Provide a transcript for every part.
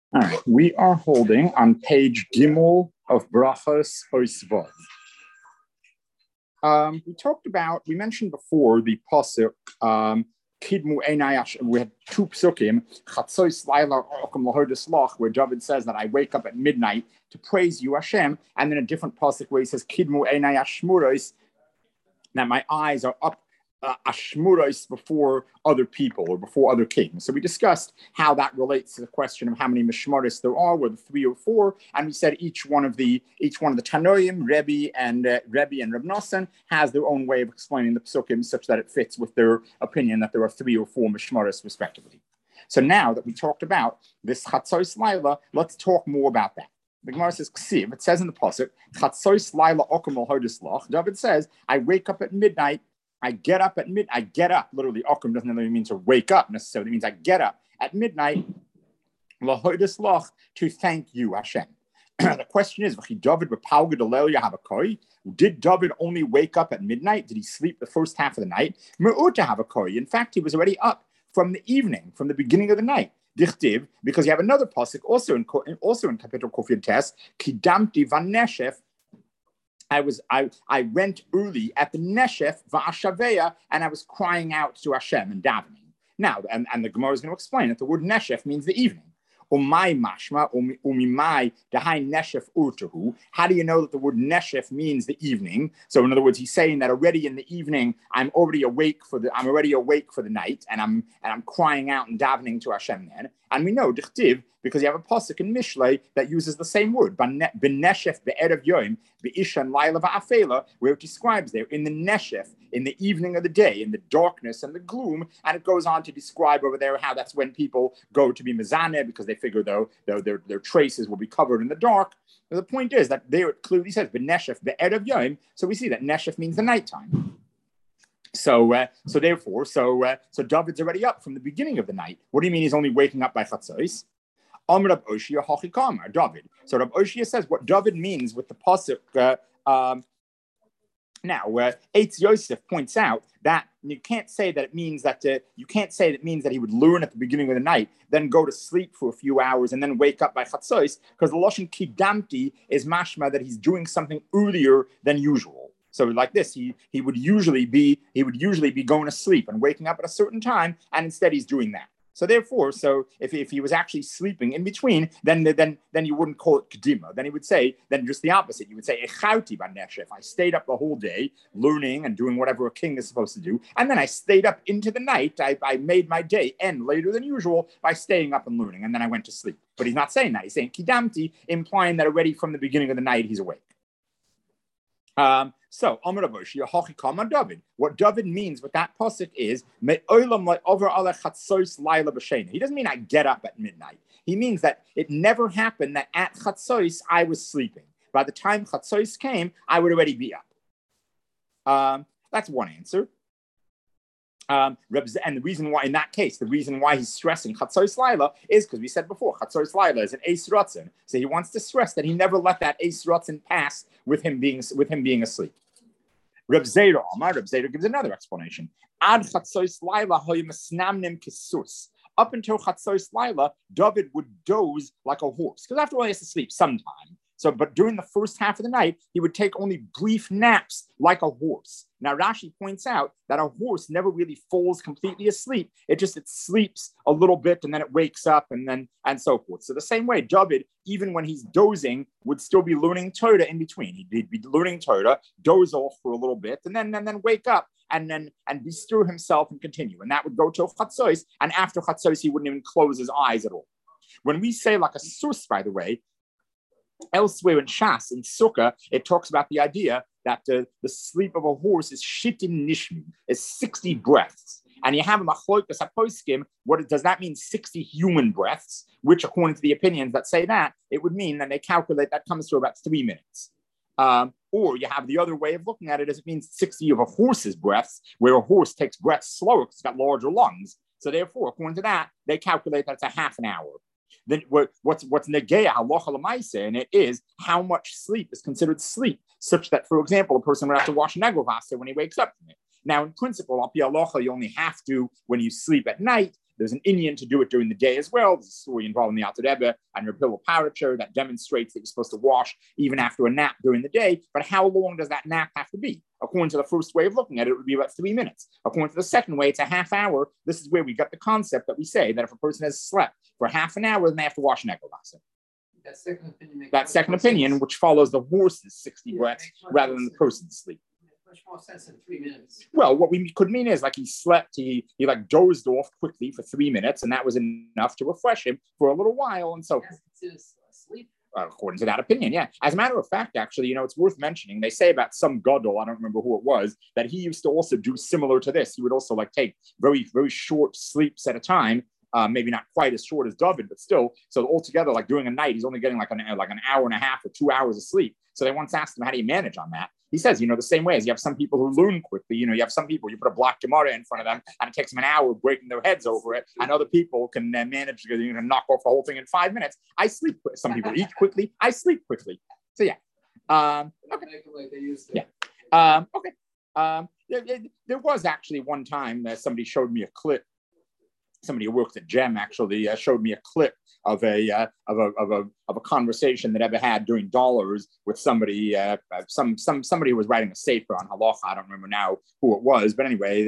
All right, we are holding on page Gimel of Brachos Oisvod. We mentioned before the pasuk Kidmu Einayash. We had two psukim, Chatzois Laila Okum Lahodas Loch, where David says that I wake up at midnight to praise you, Hashem, and then a different pasuk where he says Kidmu Einayash Shmuros, that my eyes are up ashmuros before other people or before other kings. So we discussed how that relates to the question of how many mishmaris there are, whether 3 or 4, and we said each one of the Tanoim, Rebbe and Reb Nosson has their own way of explaining the psukim such that it fits with their opinion that there are 3 or 4 mishmaris respectively. So now that we talked about this Chatzos Laila, let's talk more about that. The Gemara says, Ksiv, it says in the pasuk, Chatzos Laila Okum Lahodas Loch. David says, I wake up at midnight. I get up, literally, Okum doesn't really mean to wake up necessarily. It means I get up at midnight, Lahodas Loch, to thank you, Hashem. The question is, did David only wake up at midnight? Did he sleep the first half of the night? In fact, he was already up from the evening, from the beginning of the night. Dichtiv, because you have another pasuk also in Kapitel Kufiyat Tes, Kidamti Vaneshef. I went early at the Neshef Va'ashaveya, and I was crying out to Hashem and davening. Now, and the Gemara is going to explain that the word Neshef means the evening. Umay mashma umimai dahai neshef urtuhu. How do you know that the word neshef means the evening? So in other words, he's saying that already in the evening, I'm already awake for the night, and I'm crying out and davening to Hashem then. And we know dichtiv, because you have a pasuk in Mishlei that uses the same word, b'neshef be'erev yoim be'ishan laila va'afela, where it describes there in the neshef, in the evening of the day, in the darkness and the gloom, and it goes on to describe over there how that's when people go to be mezaneh because they figure though their traces will be covered in the dark. But the point is that there it clearly says b'neshef be'erev yoim, so we see that neshef means the nighttime. So David's already up from the beginning of the night. What do you mean he's only waking up by chatzos? Rab Oshia Hochikama, David. So Rab Oshia says what David means with the pasuk. Now, Eitz Yosef points out that you can't say that it means that he would learn at the beginning of the night, then go to sleep for a few hours, and then wake up by chatzos, because the lashon kidamti is mashma that he's doing something earlier than usual. So like this, he would usually be going to sleep and waking up at a certain time, and instead he's doing that. So therefore, if he was actually sleeping in between, then you wouldn't call it kedima. Then he would say, then just the opposite. You would say, echauti b'neshef. I stayed up the whole day learning and doing whatever a king is supposed to do. And then I stayed up into the night. I made my day end later than usual by staying up and learning. And then I went to sleep. But he's not saying that. He's saying kidamti, implying that already from the beginning of the night, he's awake. So, David. What David means with that pasuk is, he doesn't mean I get up at midnight. He means that it never happened that at chatzos I was sleeping. By the time chatzos came, I would already be up. That's one answer. And the reason why, in that case, he's stressing Chatzos Laila is because we said before, Chatzos Laila is an Eis Ratzin. So he wants to stress that he never let that Eis Ratzin pass with him being asleep. Reb Zera gives another explanation. Ad Chatzos Laila hoymasnamnim kisus. Up until Chatzos Laila, David would doze like a horse, because after all, he has to sleep sometime. So, but during the first half of the night, he would take only brief naps like a horse. Now, Rashi points out that a horse never really falls completely asleep. It sleeps a little bit and then it wakes up and so forth. So the same way, David, even when he's dozing, would still be learning Torah in between. He'd be learning Torah, doze off for a little bit, and then wake up and bestir himself and continue. And that would go till Chatzos. And after Chatzos, he wouldn't even close his eyes at all. When we say like a sus, by the way, elsewhere in Shas, in Sukkah, it talks about the idea that the sleep of a horse is shitin nishmi, is 60 breaths. And you have a machlokas haposkim. What does that mean? 60 human breaths, which according to the opinions that say that, it would mean that they calculate that comes to about 3 minutes. Or you have the other way of looking at it as it means 60 of a horse's breaths, where a horse takes breaths slower because it's got larger lungs. So therefore, according to that, they calculate that it's a half an hour. Then what's negeya halacha l'maaseh, and it is how much sleep is considered sleep, such that, for example, a person would have to wash negrovasa when he wakes up from it. Now, in principle, al pi halacha, you only have to when you sleep at night. There's an Indian to do it during the day as well. There's a story involving the Alter Rebbe and Reb Hillel Paritcher that demonstrates that you're supposed to wash even after a nap during the day. But how long does that nap have to be? According to the first way of looking at it, it would be about 3 minutes. According to the second way, it's a half hour. This is where we got the concept that we say that if a person has slept for half an hour, then they have to wash Negelasa. That second opinion, which follows the horse's 60 breaths rather than the person's sleep. Much more sense than 3 minutes. Well, what we could mean is like he slept, he like dozed off quickly for 3 minutes, and that was enough to refresh him for a little while. And so, sleep. According to that opinion, yeah. As a matter of fact, actually, it's worth mentioning. They say about some gadol, I don't remember who it was, that he used to also do similar to this. He would also like take very, very short sleeps at a time. Maybe not quite as short as David, but still. So altogether, like during a night, he's only getting like an hour and a half or 2 hours of sleep. So they once asked him, how do you manage on that? He says, the same way as you have some people who learn quickly. You have some people, you put a block Gemara in front of them and it takes them an hour breaking their heads over it. And other people can manage to knock off the whole thing in 5 minutes. I sleep. Some people eat quickly. I sleep quickly. So yeah. Okay. Yeah. Okay. There was actually one time somebody showed me a clip. Somebody who worked at GEM actually showed me a clip of a conversation that Rebbe had during dollars with somebody, somebody who was writing a sefer on halacha. I don't remember now who it was, but anyway,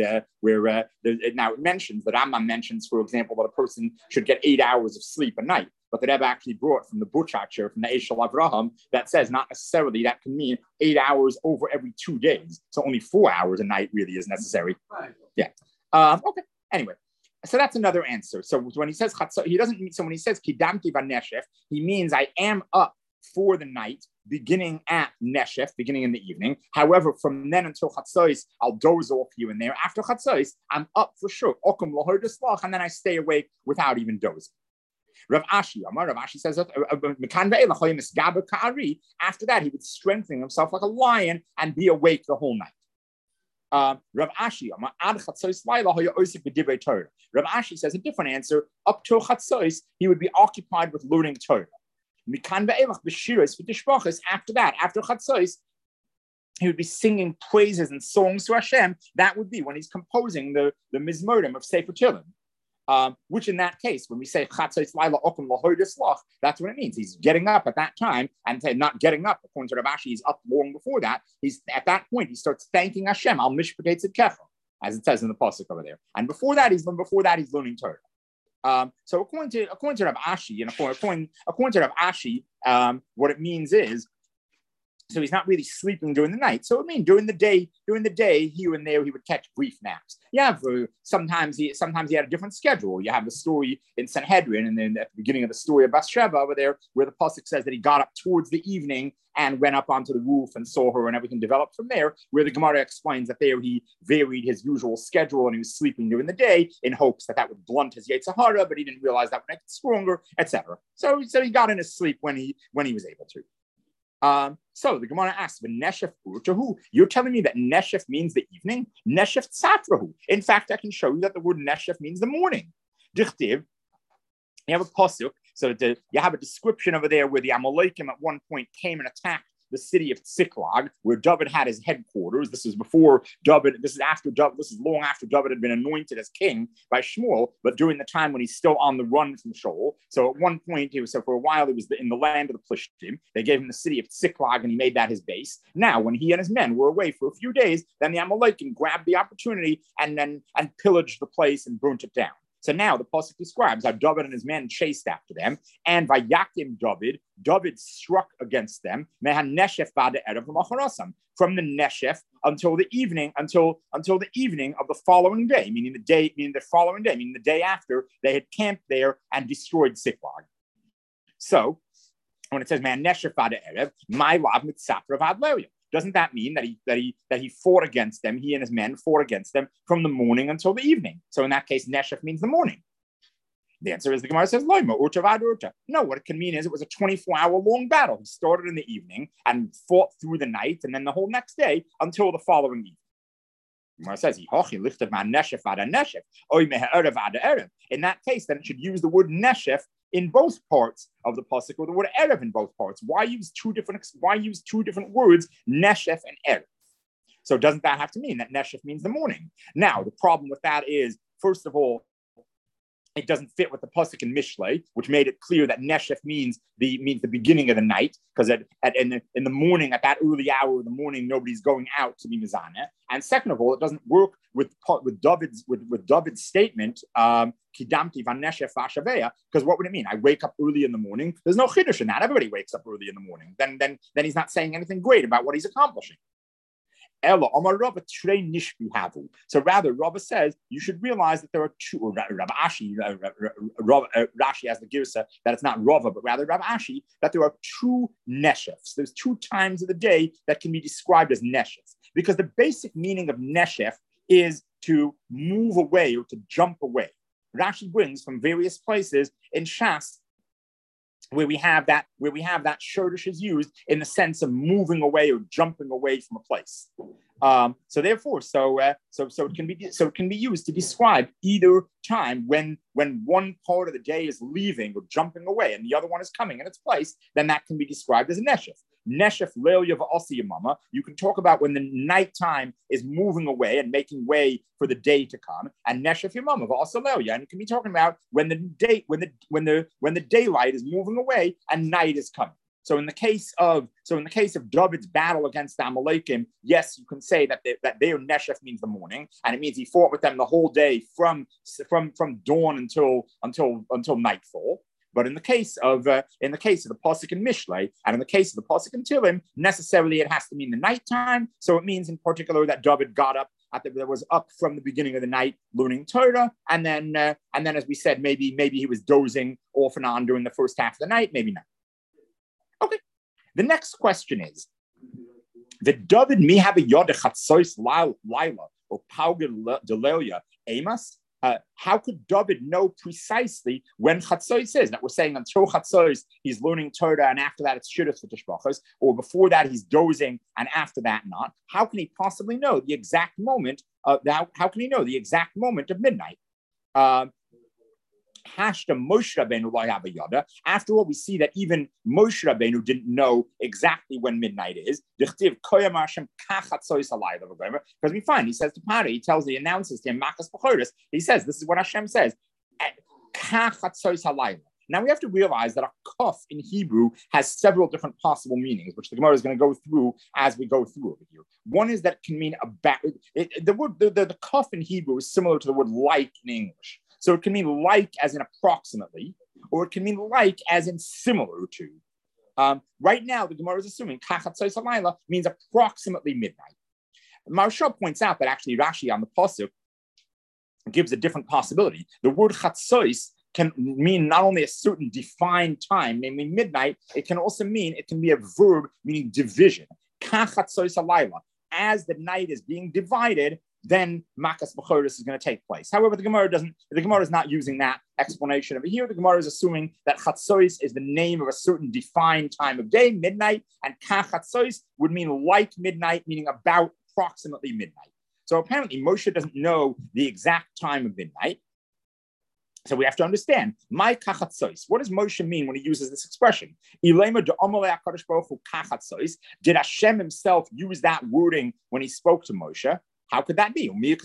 now it mentions that Rambam mentions, for example, that a person should get 8 hours of sleep a night. But the Rebbe actually brought from the Butchacher, from the Eshel Avraham, that says not necessarily that can mean 8 hours over every 2 days. So only 4 hours a night really is necessary. Right. Yeah. Okay. Anyway. So that's another answer. So when he says chatzos, he doesn't mean, so when he says kidamti v'neshef, he means I am up for the night, beginning at neshef, beginning in the evening. However, from then until chatzos, I'll doze off here and there. After chatzos, I'm up for sure. Okum lahor deslach, and then I stay awake without even dozing. Rav Ashi says that after that, he would strengthen himself like a lion and be awake the whole night. Rav Ashi says a different answer. Up till Chatzos, he would be occupied with learning Torah. After that, after Chatzos, he would be singing praises and songs to Hashem. That would be when he's composing the Mizmorim of Sefer Tehillim. Which in that case, when we say Chatzos Laila Okum Lahor Deslach, that's what it means. He's getting up at that time, and not getting up, according to Rav Ashi, he's up long before that. He's at that point, he starts thanking Hashem, Al Mishpatei Tzidkecha, as it says in the pasuk over there. And before that, he's learning Torah. So according to Rav Ashi, and according to Rav Ashi, what it means is, so he's not really sleeping during the night. So I mean, during the day, here and there, he would catch brief naps. Yeah, sometimes he had a different schedule. You have the story in Sanhedrin, and then at the beginning of the story of Bathsheba over there, where the pasuk says that he got up towards the evening and went up onto the roof and saw her, and everything developed from there. Where the Gemara explains that there he varied his usual schedule and he was sleeping during the day in hopes that would blunt his Yetzer Hara, but he didn't realize that would make it stronger, etc. So he got in his sleep when he was able to. So the Gemara asks, "Neshef urtahu." You're telling me that neshef means the evening? Neshef tzafrahu. In fact, I can show you that the word neshef means the morning. Dichtiv. You have a pasuk, so you have a description over there where the Amalekim at one point came and attacked the city of Tziklag, where David had his headquarters. This is before David. This is after David. This is long after David had been anointed as king by Shmuel, but during the time when he's still on the run from Shaul. So at one point, for a while, he was in the land of the Plishtim. They gave him the city of Tziklag, and he made that his base. Now, when he and his men were away for a few days, then the Amalekim grabbed the opportunity and pillaged the place and burnt it down. So now the pasuk describes how David and his men chased after them, and Vayakim David struck against them from the neshef until the evening, until the evening of the following day, meaning the day after they had camped there and destroyed Ziklag. So when it says man neshef vada erev, my lav mitzapra vadleria. Doesn't that mean that he fought against them? He and his men fought against them from the morning until the evening. So in that case, neshef means the morning. The answer is the Gemara says loima urta vad urta. No, what it can mean is it was a 24-hour long battle. He started in the evening and fought through the night, and then the whole next day until the following evening. The Gemara says in that case, then it should use the word neshef in both parts of the pasuk, or the word erev in both parts. Why use two different words, neshef and erev? So doesn't that have to mean that neshef means the morning? Now, the problem with that is, first of all, it doesn't fit with the pasuk in Mishlei, which made it clear that Neshef means the beginning of the night, because in the morning, at that early hour of the morning, nobody's going out to be mizaneh. And second of all, it doesn't work with David's statement, Kidamti van Neshef v'ashaveya, because what would it mean? I wake up early in the morning. There's no chiddush in that. Everybody wakes up early in the morning. Then he's not saying anything great about what he's accomplishing. So rather, Rabba says you should realize that there are two, or Rabbi Ashi, Rashi has the girsa that it's not Rava, but rather Rabbi Ashi, that there are two neshefs. There's two times of the day that can be described as neshefs, because the basic meaning of neshef is to move away or to jump away. Rashi brings from various places in Shas where we have that shortish is used in the sense of moving away or jumping away from a place. So it can be used to describe either time when one part of the day is leaving or jumping away and the other one is coming in its place. Then that can be described as a neshef. Neshef leil yava'asi. You can talk about when the nighttime is moving away and making way for the day to come, and neshef yamama va'asa leil. And you can be talking about when the daylight is moving away and night is coming. So in the case of David's battle against the Amalekim, yes, you can say that their neshef means the morning, and it means he fought with them the whole day from dawn until nightfall. But in the case of the pasuk in Mishlei, and in the case of the pasuk in Tilim, necessarily it has to mean the nighttime. So it means in particular that David got up that was up from the beginning of the night learning Torah, and then as we said, maybe he was dozing off and on during the first half of the night, maybe not. Okay. The next question is: the David mihabe yod chatzois laila or pauger delelia emas. How could David know precisely when Chatzos is? That we're saying until Chatzos he's learning Torah, and after that it's Shidduch for Tishbachos, or before that he's dozing, and after that not. How can he possibly know the exact moment? How can he know the exact moment of midnight? Hashta Moshe Rabbeinu lo haba yada. After all, we see that even Moshe Rabbeinu didn't know exactly when midnight is. Because we find, he says to Pari, he announces to him, Makas B'choros, he says, this is what Hashem says, Now we have to realize that a kaf in Hebrew has several different possible meanings, which the Gemara is going to go through as we go through over here. One is that it can mean about, the word, the kaf in Hebrew is similar to the word like in English. So it can mean like as in approximately, or it can mean like as in similar to. Right now, the Gemara is assuming Kachatzois Halayla means approximately midnight. Maharsha points out that actually Rashi on the pasuk gives a different possibility. The word Chatzois can mean not only a certain defined time, namely midnight, it can also mean, it can be a verb meaning division. Kachatzois Halayla. As the night is being divided, then Makas B'choros is going to take place. However, the Gemara is not using that explanation over here. The Gemara is assuming that Chatzois is the name of a certain defined time of day, midnight, and Kachatzois would mean like midnight, meaning about approximately midnight. So apparently Moshe doesn't know the exact time of midnight. So we have to understand, my kachatzois. What does Moshe mean when he uses this expression? Did Hashem himself use that wording when he spoke to Moshe? How could that be?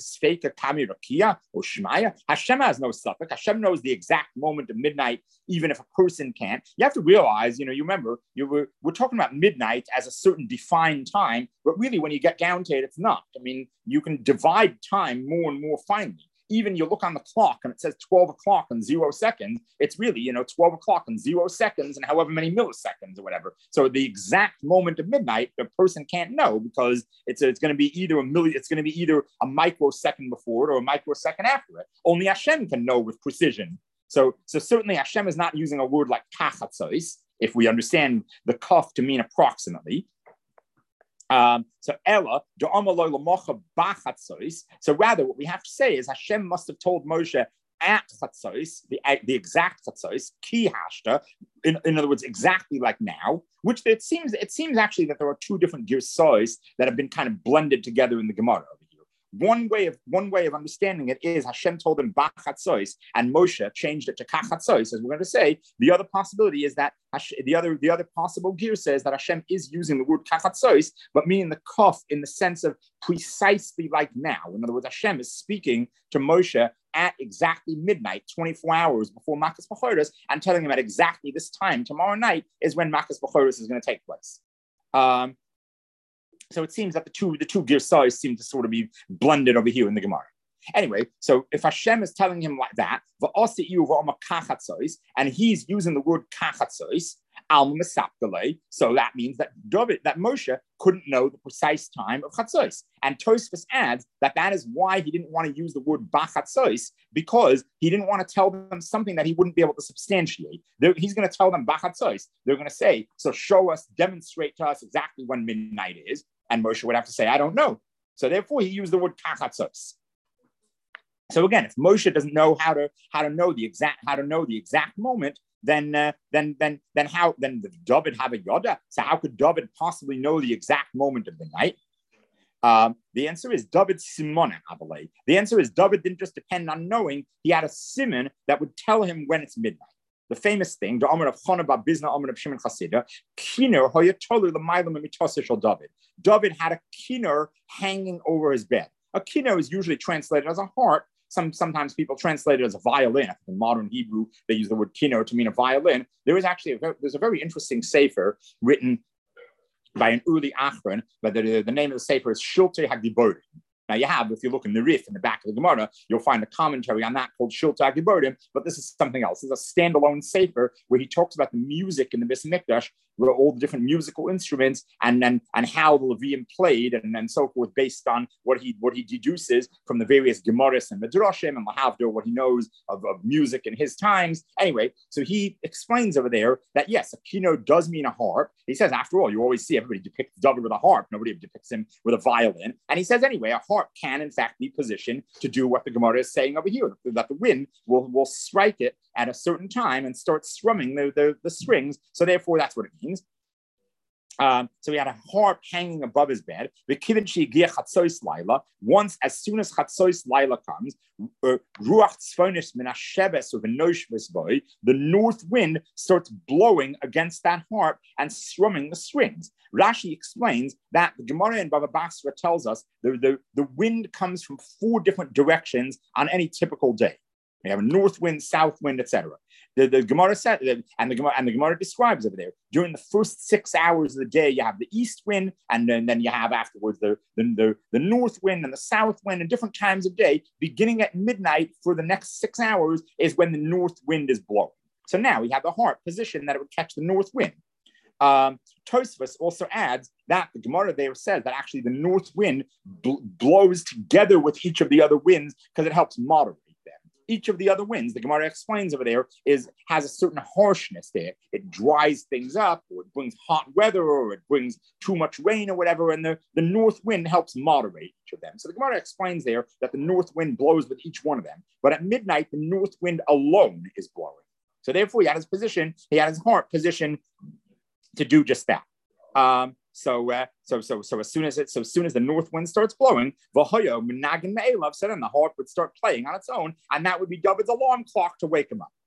Hashem has no suffix. Hashem knows the exact moment of midnight, even if a person can't. You have to realize, you remember, we're talking about midnight as a certain defined time, but really when you get down to it, it's not. I mean, you can divide time more and more finely. Even you look on the clock and it says 12 o'clock and 0 seconds. It's really, 12 o'clock and 0 seconds and however many milliseconds or whatever. So the exact moment of midnight, the person can't know because it's going to be either a microsecond before it or a microsecond after it. Only Hashem can know with precision. So certainly Hashem is not using a word like kachatzois, if we understand the kaf to mean approximately. So rather, what we have to say is Hashem must have told Moshe at Chatzos, the exact Chatzos, ki hashta, in other words, exactly like now. Which it seems actually that there are two different girsos that have been kind of blended together in the Gemara over here. One way of understanding it is Hashem told him Bachatzois, and Moshe changed it to Kachatzois, as we're going to say. The other possibility is that the other possible gear says that Hashem is using the word Kachatzois, but meaning the kaf in the sense of precisely like now. In other words, Hashem is speaking to Moshe at exactly midnight, 24 hours before Makas B'choros, and telling him at exactly this time tomorrow night is when Makas B'choros is going to take place. So it seems that the two girsais seem to sort of be blended over here in the Gemara. Anyway, so if Hashem is telling him like that, and he's using the word kachatzois, so that means that Moshe couldn't know the precise time of chatzos. And Tosfos adds that is why he didn't want to use the word bachatzois, because he didn't want to tell them something that he wouldn't be able to substantiate. He's going to tell them bachatzois. They're going to say, so show us, demonstrate to us exactly when midnight is. And Moshe would have to say, I don't know. So therefore, he used the word kachatzos. So again, if Moshe doesn't know how to know the exact moment, then David have a yoda. So how could David possibly know the exact moment of the night? The answer is David simona abalei. The answer is David didn't just depend on knowing; he had a simon that would tell him when it's midnight. The famous thing, the Amar of Chana bar Bizna, Amar of Shimon Chasida, kiner hoyatolu l'maylam mitoseh shel David. David had a kiner hanging over his bed. A kiner is usually translated as a harp. Sometimes people translate it as a violin. In modern Hebrew, they use the word kiner to mean a violin. There's a very interesting sefer written by an early Achron, but the name of the sefer is Shiltei HaGiborim. Now you have, if you look in the Rif in the back of the Gemara, you'll find a commentary on that called Shiltei HaGiborim, but this is something else. This is a standalone sefer where he talks about the music in the Beis Mikdash, where all the different musical instruments and how the Levium played and so forth, based on what he deduces from the various Gemaras and Midrashim and Lahavdor, what he knows of music in his times. Anyway, so he explains over there that yes, a kino does mean a harp. He says, after all, you always see everybody depicts David with a harp. Nobody depicts him with a violin. And he says, anyway, a harp can in fact be positioned to do what the Gemara is saying over here, that the wind will strike it at a certain time and start strumming the strings. So therefore, that's what it means. So he had a harp hanging above his bed. Once, as soon as Chatzois Laila comes, the north wind starts blowing against that harp and strumming the strings. Rashi explains that the Gemara in Bava Basra tells us the wind comes from 4 different directions on any typical day. We have a north wind, south wind, etc. The Gemara said, and the Gemara describes over there, during the first 6 hours of the day, you have the east wind, and then you have afterwards the north wind and the south wind, and different times of day. Beginning at midnight for the next 6 hours is when the north wind is blowing. So now we have the harp position that it would catch the north wind. Tosfos also adds that the Gemara there says that actually the north wind blows together with each of the other winds because it helps moderate them. Each of the other winds, the Gemara explains over there, has a certain harshness there. It dries things up, or it brings hot weather, or it brings too much rain or whatever, and the north wind helps moderate each of them. So the Gemara explains there that the north wind blows with each one of them, but at midnight, the north wind alone is blowing. So therefore, he had his harp position to do just that. So as soon as the north wind starts blowing, so then the harp would start playing on its own, and that would be David's alarm clock to wake him up.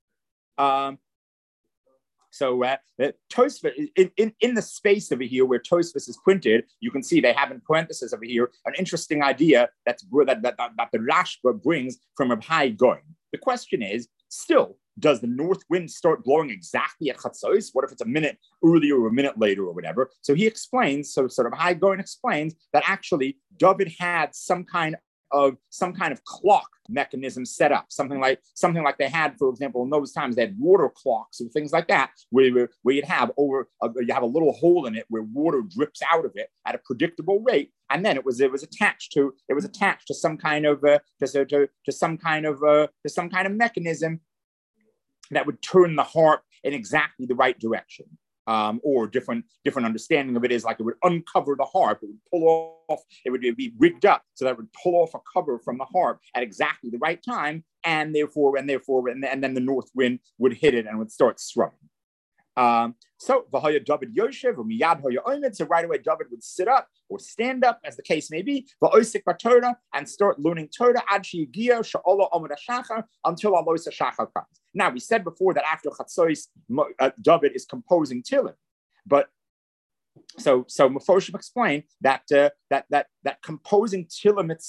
Tosfos in the space over here where Tosfos is printed, you can see they have in parentheses over here an interesting idea that the Rashba brings from Reb Hai Goin. The question is still, does the north wind start blowing exactly at Chatzos? What if it's a minute earlier or a minute later or whatever? So he explains, so sort of Hai Goin explains that actually David had some kind of clock mechanism set up, something like they had, for example, in those times they had water clocks and things like that, where you'd have you have a little hole in it where water drips out of it at a predictable rate, and then it was attached to some kind of some kind of mechanism that would turn the harp in exactly the right direction. Or different understanding of it is like it would uncover the harp, it would pull off, it would be rigged up so that it would pull off a cover from the harp at exactly the right time, and then the north wind would hit it and would start strumming. So V'haya David Yoshev or Miyad Haya Omed, so right away David would sit up or stand up, as the case may be, V'osik Torah, and start learning Torah Ad Sheyigia Sha'ola Amud HaShachar, until Alois HaShachar comes. Now we said before that after Chatzos, David is composing Tehillim, but so Mephoshim explained that composing Tehillim itself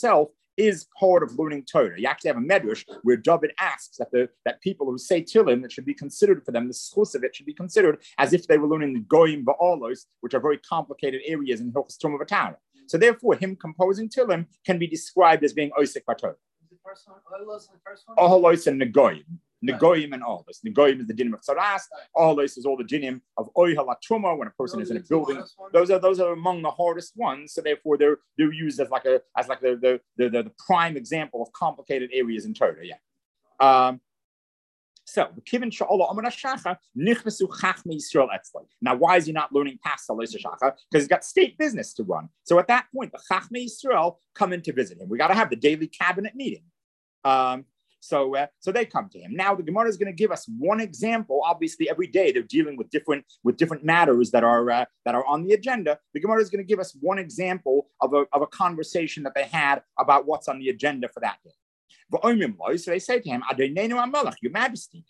is part of learning Torah. You actually have a medrash where David asks that people who say Tilim, it should be considered for them, the schus of it should be considered as if they were learning the Goyim Ba'alos, which are very complicated areas in Hilchos Tumah V'Tara. So therefore, him composing Tilim can be described as being Osik B'Torah. The first one, Oholos and Negoyim. Negoyim and Oholos. Negoyim is the dinim of Tzaras. Oholos is all the dinim of Oihal HaTruma when a person is in a building. Those are among the hardest ones. So therefore, they're used as the prime example of complicated areas in Torah. Yeah. So the Kivin Sha'ala Amar Shacha Nichnasu Chachmei Yisrael Etzlai. Now, why is he not learning past Alois Shacha? Because he's got state business to run. So at that point, the Chachmei Yisrael come in to visit him. We got to have the daily cabinet meeting. So they come to him. Now the Gemara is going to give us one example. Obviously, every day they're dealing with different matters that are on the agenda. The Gemara is going to give us one example of a conversation that they had about what's on the agenda for that day. So they say to him, Your Majesty,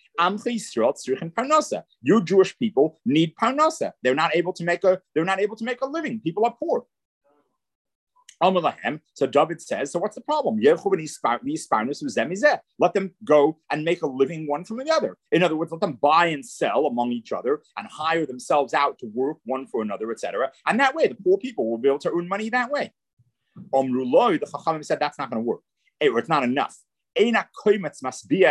you Jewish people need parnasa. They're not able to make a living. People are poor. So David says, so what's the problem? Let them go and make a living one from the other. In other words, let them buy and sell among each other and hire themselves out to work one for another, etc. And that way, the poor people will be able to earn money that way. The Chachamim said that's not going to work. It's not enough. A koimetz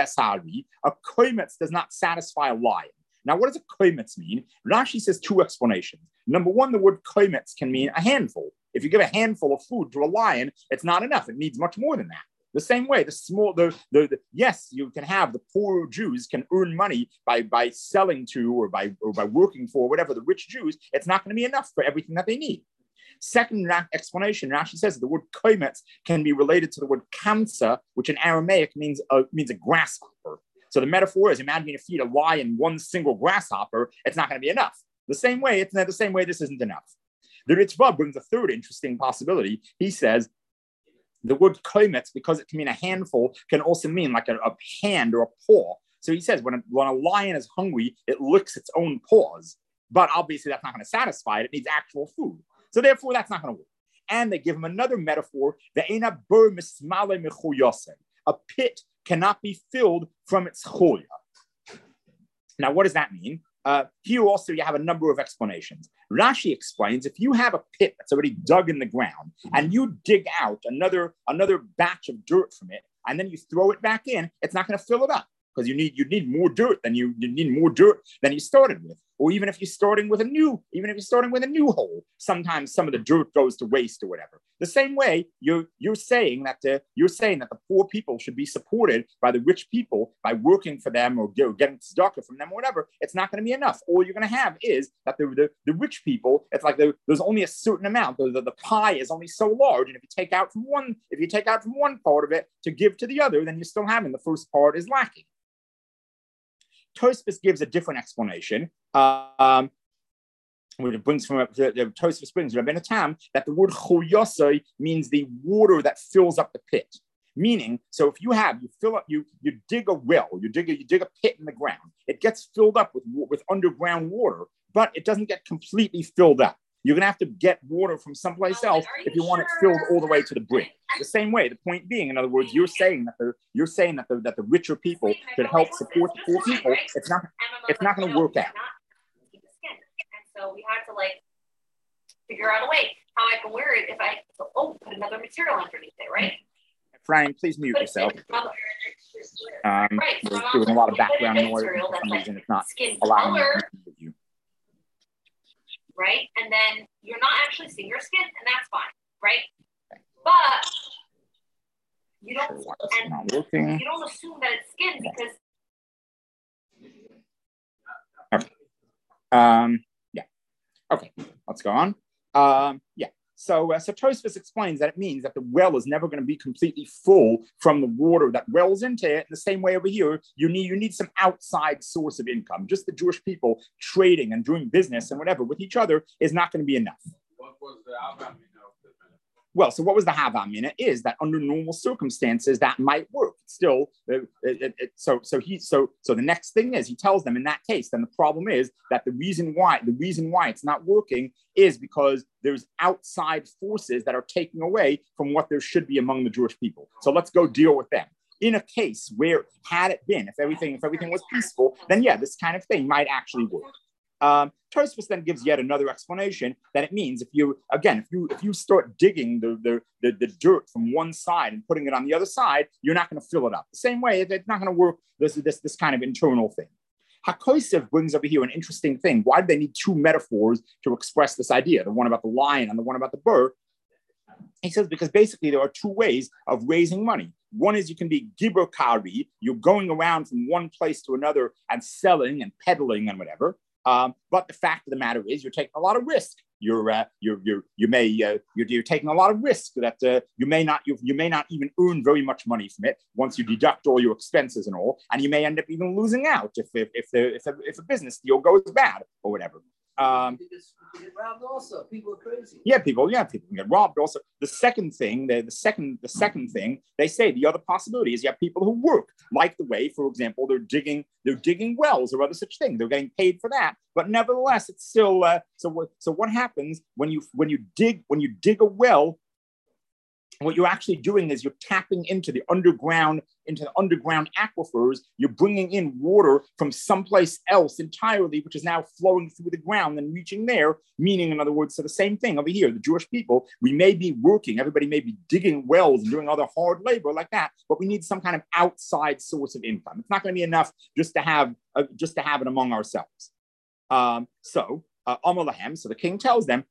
does not satisfy a lion. Now, what does a koimetz mean? Rashi says two explanations. Number one, the word koimetz can mean a handful. If you give a handful of food to a lion, it's not enough. It needs much more than that. The same way, yes, you can have the poor Jews can earn money by selling to or by working for whatever the rich Jews. It's not going to be enough for everything that they need. Second explanation, Rashi says the word koimetz can be related to the word kamsa, which in Aramaic means a grasshopper. So the metaphor is, imagine if you feed a lion one single grasshopper, it's not going to be enough. The same way this isn't enough. The Ritzvah brings a third interesting possibility. He says the word koimetz, because it can mean a handful, can also mean like a hand or a paw. So he says when a lion is hungry, it licks its own paws. But obviously that's not going to satisfy it. It needs actual food. So therefore, that's not going to work. And they give him another metaphor. A pit cannot be filled from its choya. Now, what does that mean? Here also, you have a number of explanations. Rashi explains, if you have a pit that's already dug in the ground and you dig out another batch of dirt from it, and then you throw it back in, it's not going to fill it up. Because you need more dirt than you started with, or even if you're starting with a new hole, sometimes some of the dirt goes to waste or whatever. The same way you're saying that the poor people should be supported by the rich people by working for them or getting tzedakah from them or whatever. It's not going to be enough. All you're going to have is that the rich people. It's like there's only a certain amount. The pie is only so large, and if you take out from one part of it to give to the other, then you're still having the first part is lacking. Tosfos gives a different explanation. It brings from Tosfos brings Rabbeinu Tam that the word choyosai means the water that fills up the pit. Meaning, so if you dig a well, you dig a pit in the ground, it gets filled up with underground water, but it doesn't get completely filled up. You're going to have to get water from someplace else if you want it filled all the way to the brink. The same way, the point being, in other words, you're saying that the richer people should help support the poor people. It's not going to work out. And so we had to figure out a way how I can wear it if I put another material underneath it, right? Frank, please mute yourself. Right. We're doing a lot of background noise. For some reason, it's not allowing me to mute you. Right? And then you're not actually seeing your skin, and that's fine, right? But you don't assume that it's skin because yeah. Okay, let's go on. Yeah. So Tosfos explains that it means that the well is never going to be completely full from the water that wells into it. In the same way over here, you need some outside source of income. Just the Jewish people trading and doing business and whatever with each other is not going to be enough. What was the Well, so what was the Havamina is that under normal circumstances that might work. Still, so the next thing is he tells them in that case. Then the problem is that the reason why it's not working is because there's outside forces that are taking away from what there should be among the Jewish people. So let's go deal with them. In a case where had it been, if everything was peaceful, then yeah, this kind of thing might actually work. Tosfos then gives yet another explanation that it means if you start digging the dirt from one side and putting it on the other side, you're not going to fill it up. The same way, it's not going to work. This kind of internal thing. HaKosef brings over here an interesting thing. Why do they need two metaphors to express this idea? The one about the lion and the one about the bird. He says because basically there are two ways of raising money. One is you can be gibor kari, you're going around from one place to another and selling and peddling and whatever. But the fact of the matter is, you're taking a lot of risk. You're taking a lot of risk that you may not even earn very much money from it once you deduct all your expenses and all, and you may end up even losing out if a business deal goes bad or whatever. People get robbed also. People are crazy. People can get robbed also. The second thing, the second thing they say, the other possibility is you have people who work, like the way, for example, they're digging wells or other such thing. They're getting paid for that, but nevertheless, it's still. So what happens when you dig a well? What you're actually doing is you're tapping into the underground aquifers. You're bringing in water from someplace else entirely, which is now flowing through the ground and reaching there. Meaning, in other words, so the same thing over here. The Jewish people, we may be working, everybody may be digging wells and doing other hard labor like that, but we need some kind of outside source of income. It's not going to be enough just to have it among ourselves. So the king tells them,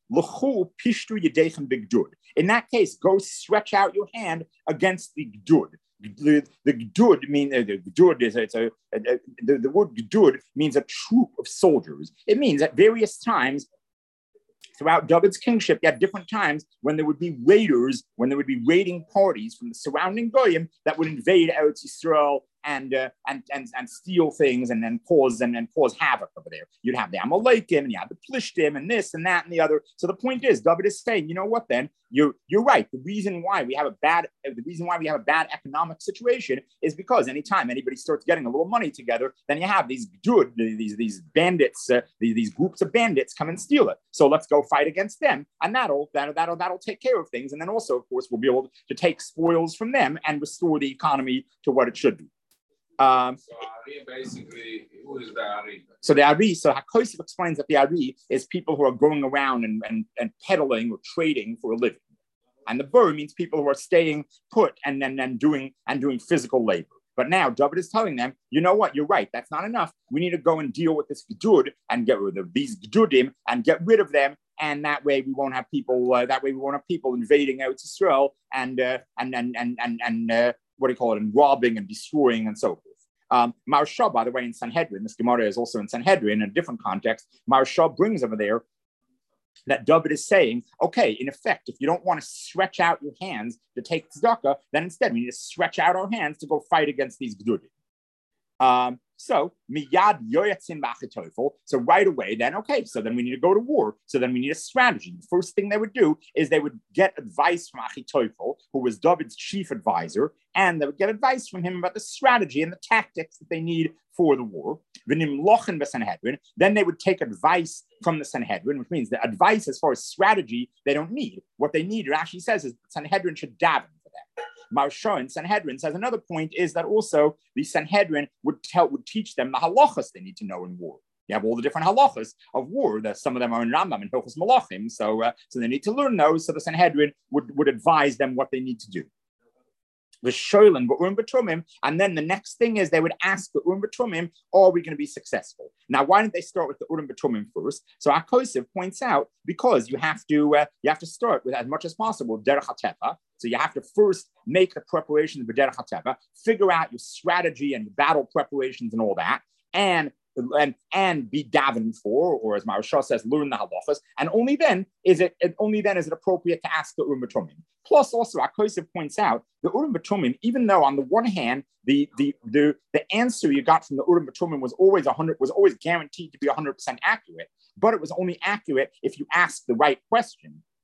in that case, go stretch out your hand against the gdud. The gdud means the gdud is the word gdud means a troop of soldiers. It means at various times throughout David's kingship, you had different times when there would be raiders, when there would be raiding parties from the surrounding goyim that would invade Eretz Yisrael and steal things and then cause havoc over there. You'd have the Amalekim and you have the Plishtim and this and that and the other. So the point is, David is saying, you know what? Then you're right. The reason why we have a bad economic situation is because anytime anybody starts getting a little money together, then you have these these bandits, these groups of bandits come and steal it. So let's go fight against them, and that'll take care of things. And then also, of course, we'll be able to take spoils from them and restore the economy to what it should be. So Ari basically, who is the Ari? So HaKosef explains that the Ari is people who are going around and peddling or trading for a living. And the Bur means people who are staying put and doing physical labor. But now David is telling them, you know what, you're right, that's not enough. We need to go and deal with this Gdud and get rid of these Gdudim and get rid of them. And that way we won't have people. Invading Eretz Yisrael and and robbing and destroying and so forth. Maharsha, by the way, in Sanhedrin, this Gemara is also in Sanhedrin in a different context. Maharsha brings over there that David is saying, okay, in effect, if you don't want to stretch out your hands to take tzedakah, then instead we need to stretch out our hands to go fight against these gdudim. So miyad yoyatzim b'achitophel. So right away, then okay. So then we need to go to war. So then we need a strategy. The first thing they would do is they would get advice from Achitophel, who was David's chief advisor, and they would get advice from him about the strategy and the tactics that they need for the war. Then they would take advice from the Sanhedrin, which means the advice as far as strategy they don't need. What they need, it actually says, is Sanhedrin should daven for them. Maharsha in Sanhedrin says another point is that also the Sanhedrin would teach them the halachas they need to know in war. You have all the different halachas of war. Some of them are in Rambam and Hilchos Malachim, so they need to learn those. So the Sanhedrin would advise them what they need to do. The Shoylin, but Urim B'Tumim, and then the next thing is they would ask the Urim B'Tumim, are we going to be successful? Now, why didn't they start with the Urim B'Tumim first? So HaKosef points out, because you have to start with as much as possible Derech HaTeva. So you have to first make the preparations for Derech HaTeva, figure out your strategy and your battle preparations and all that, and be davening for, or as Maharsha says, learn the halachas, and only then is it appropriate to ask the Urim B'Tumim. Plus, also, HaKosef points out the Urim B'Tumim, even though on the one hand the answer you got from the Urim B'Tumim was always guaranteed to be 100% accurate, but it was only accurate if you asked the right question.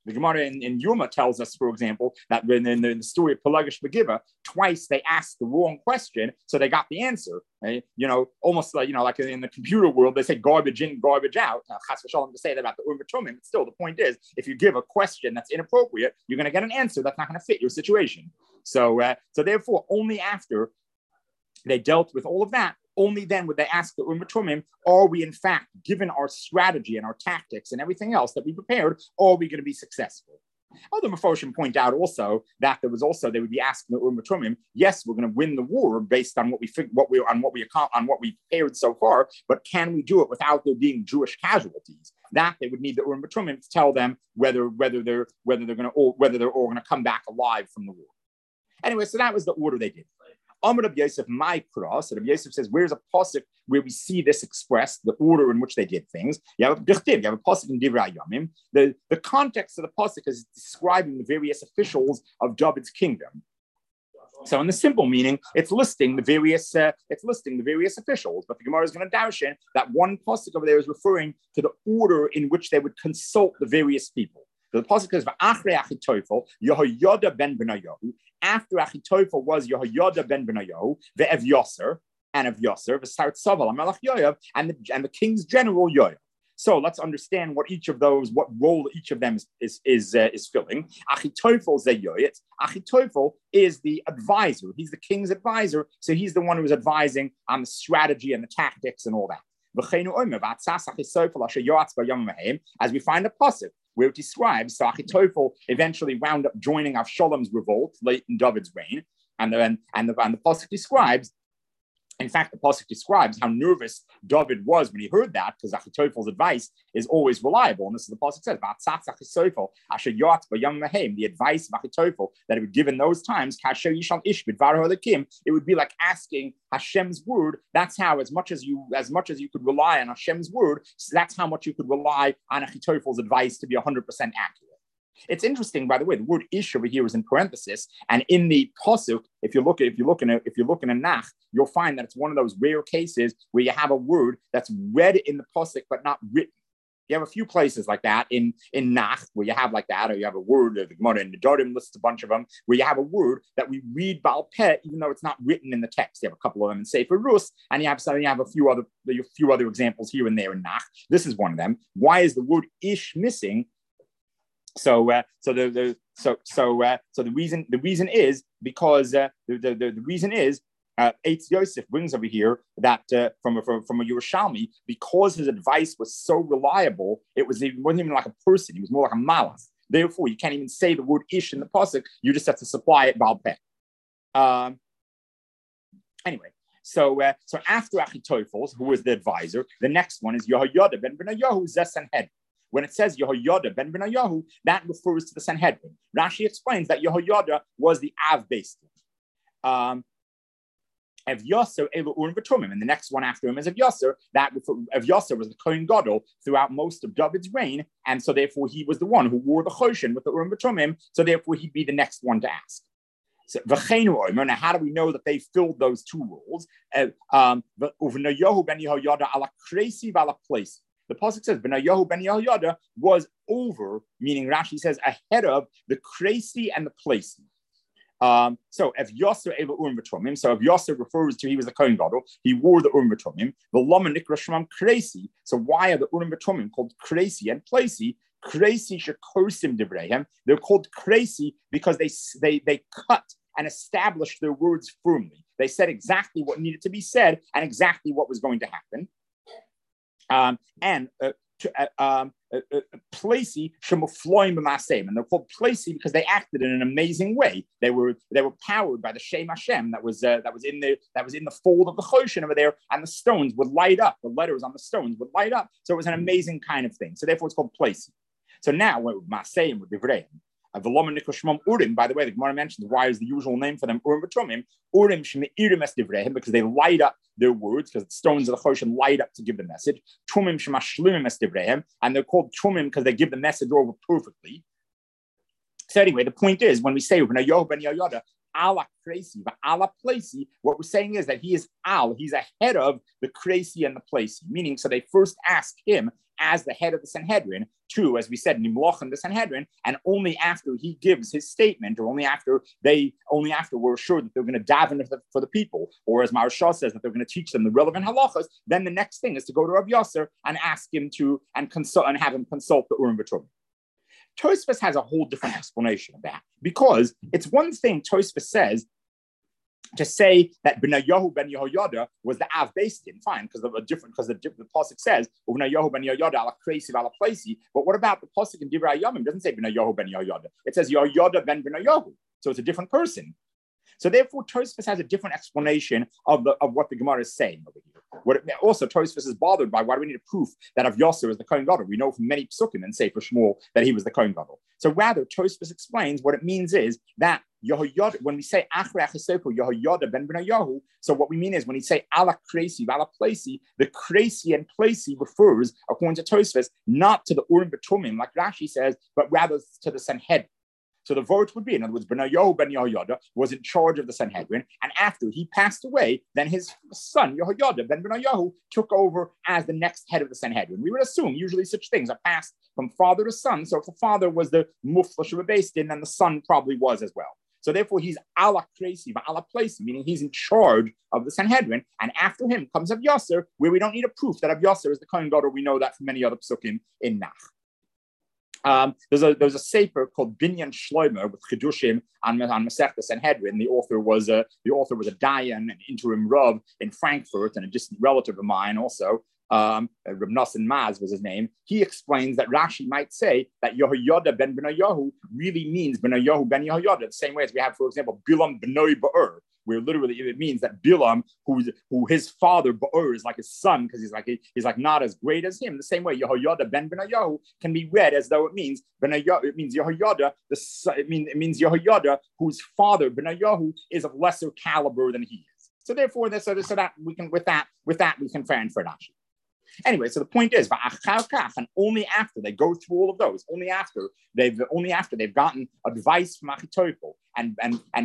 The Gemara in Yuma tells us, for example, that when in the story of Pelagish Begiva, twice they asked the wrong question, so they got the answer. Right? Almost like like in the computer world, they say garbage in, garbage out. Chas v'shalom to say that about the Urim V'Tumim. Still, the point is, if you give a question that's inappropriate, you're going to get an answer that's not going to fit your situation. So therefore, only after they dealt with all of that, only then would they ask the Urim V'Tumim, are we in fact, given our strategy and our tactics and everything else that we prepared, are we going to be successful? Other Mefarshim point out also that they would be asking the Urim V'Tumim, yes, we're going to win the war based on what we prepared so far, but can we do it without there being Jewish casualties? That they would need the Urim V'Tumim to tell them whether they're all going to come back alive from the war. Anyway, so that was the order they did. Amr Rabbi Yosef, my cross. Rabbi Yosef says, where's a pasuk where we see this expressed, the order in which they did things? You have a pasuk in Divrei Yamim. The context of the pasuk is describing the various officials of David's kingdom. So, in the simple meaning, it's listing the various officials. But the Gemara is going to dash in that one pasuk over there is referring to the order in which they would consult the various people. So the pasuk says, "V'achrei Achitophel, Yehoyada ben Benayahu." After Achitophel was Yehoyada ben Benayahu, ve'ev Yosser, and of Yosser, v'start Saval HaMelech Yoav, and the king's general Yoav. So let's understand what role each of them is filling. Achitophel Zeyoyet. Achitophel is the advisor. He's the king's advisor, so he's the one who is advising on the strategy and the tactics and all that. As we find a pasuk where it describes, so Achitophel eventually wound up joining Avshalom's revolt late in David's reign, and the pasuk describes. In fact, the pasuk describes how nervous David was when he heard that, because Achitophel's advice is always reliable. And this is the pasuk says, the advice of Achitophel that it would give in those times, it would be like asking Hashem's word. That's how, as much as you could rely on Hashem's word, that's how much you could rely on Achitophel's advice to be 100% accurate. It's interesting, by the way, the word ish over here is in parenthesis, and in the pasuk, if you look in a nach, you'll find that it's one of those rare cases where you have a word that's read in the pasuk but not written. You have a few places like that in nach where you have like that, or you have a word, the Gemara in Nedarim lists a bunch of them, where you have a word that we read Baal Peh, even though it's not written in the text. You have a couple of them in Sefer Rus, and you have a few other examples here and there in nach. This is one of them. Why is the word ish missing? So the reason is because the reason is Eitz Yosef brings over here that from a Yerushalmi, because his advice was so reliable, it wasn't even like a person; he was more like a malas. Therefore, you can't even say the word ish in the pasuk; you just have to supply it Baal Peh. Anyway. So after Achitophel, who was the advisor, the next one is Yehoyada ben Benayahu Zeh Sanhedrin. When it says Yehoyada ben Benayahu, that refers to the Sanhedrin. Rashi explains that Yehoyada was the Av Beis Din. Ev Yosser Elu Urim V'Tumim, and the next one after him is Ev Yosser. Ev Yosser was the Kohen Gadol throughout most of David's reign, and so therefore he was the one who wore the Choshen with the Urim V'Tumim. So therefore he'd be the next one to ask. So, now, how do we know that they filled those two roles? Uvnayahu ben Yehoyada ala Kresi v'ala Plesi. The pasuk says Benayahu ben Yehoyada was over, meaning Rashi says ahead of the Kresi and the Plesi. So if Yosser Eva Urim V'Tumim, so if Yosser refers to he was the Kohen Gadol, he wore the Urim V'Tumim. The Lama Nikra Shemam Kresi. So why are the Urim V'Tumim called Kresi and Plesi? Kresi Shekosim Devreihem. They're called Kresi because they cut and established their words firmly. They said exactly what needed to be said and exactly what was going to happen. Plesi shemufloim b'maseim, and they're called Plesi because they acted in an amazing way. They were powered by the Shem Hashem that was in the fold of the Choshen over there, and the stones would light up. The letters on the stones would light up. So it was an amazing kind of thing. So therefore, it's called Plesi. So now with Maseim with Divrei. Urim, by the way, the Gemara mentions why is the usual name for them Urim V'Tumim. Urim shemeirim es divrehim, because they light up their words, because the stones of the Choshen light up to give the message. Tumim shemashlimim es divrehim, and they're called Tumim because they give the message over perfectly. So anyway, the point is when we say Benayahu ben Yehoyada ala Kresi, ala Plesi, what we're saying is that he is he's ahead of the Kresi and the Plesi, meaning so they first ask him as the head of the Sanhedrin to, as we said, Nimloch in the Sanhedrin, and only after he gives his statement, or only after we're assured that they're going to daven for the people, or as Maharsha says, that they're going to teach them the relevant halachas, then the next thing is to go to Rav Yasser and ask him to, and have him consult the Urim V'Tumim. Tosfos has a whole different explanation of that, because it's one thing Tosfos says to say that Benayahu ben Yehoyada was the Av based in, fine, because the pasuk says Benayahu ben Yehoyada ala kresi ala plesi. But what about the pasuk in Divrei Hayamim? It doesn't say Benayahu ben Yehoyada. It says Yehoyada ben Benayahu. So it's a different person. So therefore, Tosfos has a different explanation of what the Gemara is saying over here. Also, Tosfos is bothered by why do we need a proof that Av Yasser is the Kohen Gadol? We know from many psukim and Sefer Shmuel that he was the Kohen Gadol. So rather, Tosfos explains what it means is that Yehoyada, when we say Achrei Achisepo Yehoyada ben Benayahu, so what we mean is when we say Ala Kresi Ala Plesi, the Kresi and Plesi refers, according to Tosfos, not to the Urim V'Tumim, like Rashi says, but rather to the Sanhedrin. So the vote would be, in other words, Benayahu ben Yehoyada was in charge of the Sanhedrin, and after he passed away, then his son Yehoyada ben Benayahu took over as the next head of the Sanhedrin. We would assume usually such things are passed from father to son. So if the father was the Muflash of a Beis Din, then the son probably was as well. So therefore, he's ala kresi, ala plesi, meaning he's in charge of the Sanhedrin. And after him comes Av Yasser, where we don't need a proof that Av Yasser is the Kohen Gadol. We know that from many other psukim in Nach. There's a sefer called Binyan Shloimer with Chidushim on Masechta Sanhedrin. The author was a Dayan, an interim Rav in Frankfurt, and a distant relative of mine also. Rav Nosson Maz was his name. He explains that Rashi might say that Yehoyada ben Benayahu really means Benayahu ben Yehoyada, the same way as we have, for example, Bilam benoi Ba'ur, where literally it means that Bilam, who his father Ba'ur is like his son, because he's like not as great as him. The same way Yehoyada ben Benayahu can be read as though it means Benayahu. It means Yehoyada. It means Yehoyada, whose father Benayahu is of lesser caliber than he is. So therefore, so that we can with that we can find for Rashi. Anyway, so the point is, and only after they go through all of those, only after they've gotten advice from Achitophel and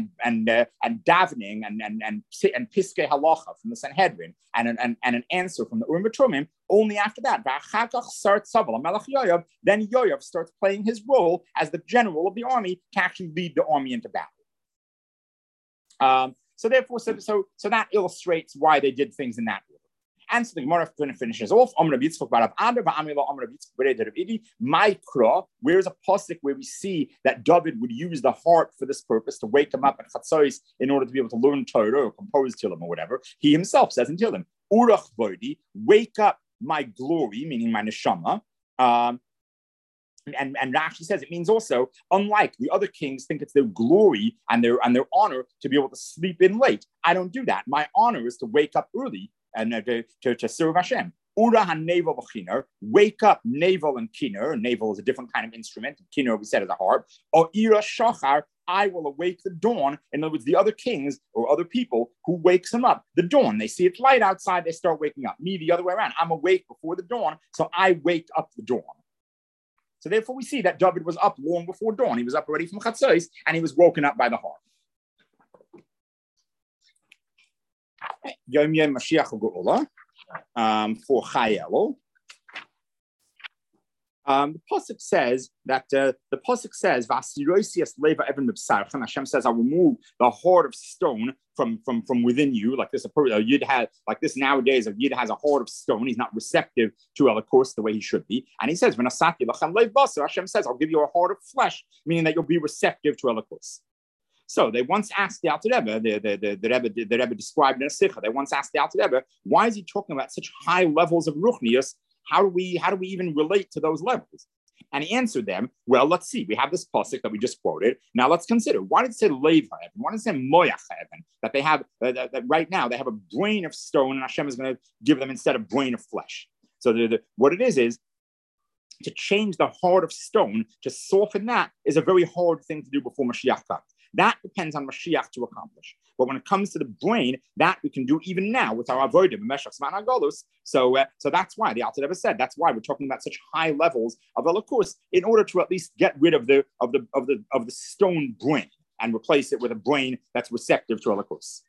davening and piskei halacha from the Sanhedrin and an answer from the Urim V'Tumim, only after that, then Yoav starts playing his role as the general of the army to actually lead the army into battle. So that illustrates why they did things in that way. And so the Gemara finishes off. Where's a pasuk where we see that David would use the harp for this purpose to wake him up at Chatzos in order to be able to learn Torah or compose Tehillim or whatever? He himself says in Tehillim, Urach Vodi, wake up my glory, meaning my neshama. And Rashi says it means also, unlike the other kings think it's their glory and their honor to be able to sleep in late. I don't do that. My honor is to wake up early and to serve Hashem. Ura ha-nevel v'chiner, wake up navel and kiner. Navel is a different kind of instrument. Kiner, we said, is a harp. Or ira shachar, I will awake the dawn. In other words, the other kings or other people who wakes them up. The dawn, they see it's light outside, they start waking up. Me, the other way around. I'm awake before the dawn, so I wake up the dawn. So therefore, we see that David was up long before dawn. He was up already from Chatzos, and he was woken up by the harp. Yom Yom Mashiach Geula for Chayelo. The pasuk says that Vasiroisias leva even mibsarchem. Hashem says, "I will remove the heart of stone from within you." Like this, a yid has like this nowadays. A yid has a heart of stone. He's not receptive to elikos the way he should be. And he says, "V'nasati lachem leiv basar." Hashem says, "I'll give you a heart of flesh," meaning that you'll be receptive to elikos. So they once asked the Alter Rebbe, the Rebbe described in a Sikha, they once asked the Alter Rebbe, why is he talking about such high levels of Ruchnius? How do we even relate to those levels? And he answered them, well, let's see. We have this pasuk that we just quoted. Now let's consider. Why did it say Leiv HaEvan? Why did it say Moyach HaEvan? That they have, that right now they have a brain of stone and Hashem is going to give them instead of brain of flesh. So what it is to change the heart of stone, to soften that is a very hard thing to do before Mashiach comes. That depends on Mashiach to accomplish. But when it comes to the brain, that we can do even now with our avodah b'meshach zman hagolus. So that's why the Alter Rebbe said that's why we're talking about such high levels of elikos in order to at least get rid of the stone brain and replace it with a brain that's receptive to elikos.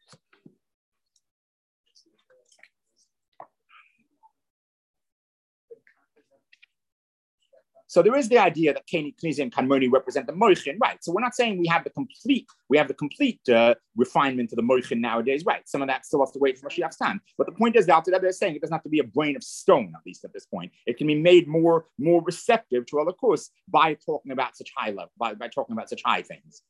So there is the idea that Knesset and Kanmoni represent the Moichin, right? So we're not saying we have the complete refinement of the Moichin nowadays, right? Some of that still has to wait for Mashiach's time. But the point is, the Alter Rebbe is saying it doesn't have to be a brain of stone, at least at this point. It can be made more receptive to Allah course by talking about such high level, by talking about such high things.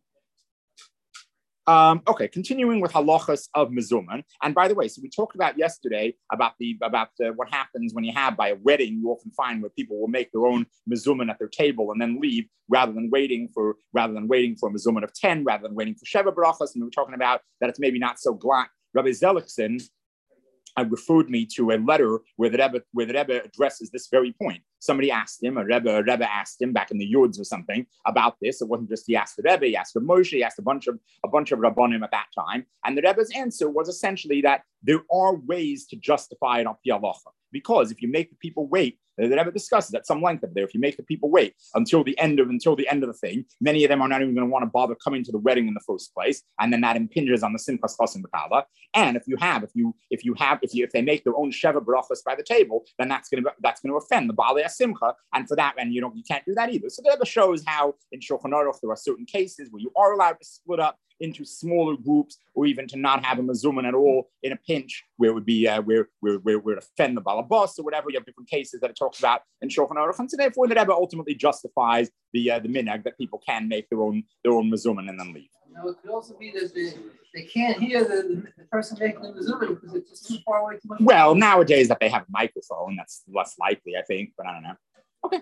Okay, continuing with halachas of mezuman. And by the way, so we talked about yesterday about what happens when you have by a wedding. You often find where people will make their own mezuman at their table and then leave rather than waiting for a mezuman of 10, rather than waiting for sheva brachas. And we were talking about that it's maybe not so glad. Rabbi Zelichson referred me to a letter where the Rebbe addresses this very point. Somebody asked him, a Rebbe asked him back in the Yuds or something about this. It wasn't just he asked the Rebbe, he asked Moshe, he asked a bunch of Rabbanim at that time. And the Rebbe's answer was essentially that there are ways to justify it on Pi Halacha. Because if you make the people wait, the Rebbe discusses at some length up there. If you make the people wait until the end of the thing, many of them are not even going to want to bother coming to the wedding in the first place, and then that impinges on the Simchas Chosim B'Kala. And if they make their own sheva brachos by the table, then that's going to offend the Baalei Simcha, and for that, and you can't do that either. So the Rebbe shows how in Shulchan Aruch there are certain cases where you are allowed to split up into smaller groups, or even to not have a mezuman at all in a pinch, where it would be where it offend the balabas or whatever. You have different cases that it talks about in Shulchan Aruch, and so therefore the Rebbe ultimately justifies the minhag that people can make their own mezuman and then leave. Now it could also be that they can't hear the person making the mezuman because it's just too far away. Too much. Well, nowadays that they have a microphone, that's less likely, I think, but I don't know. Okay.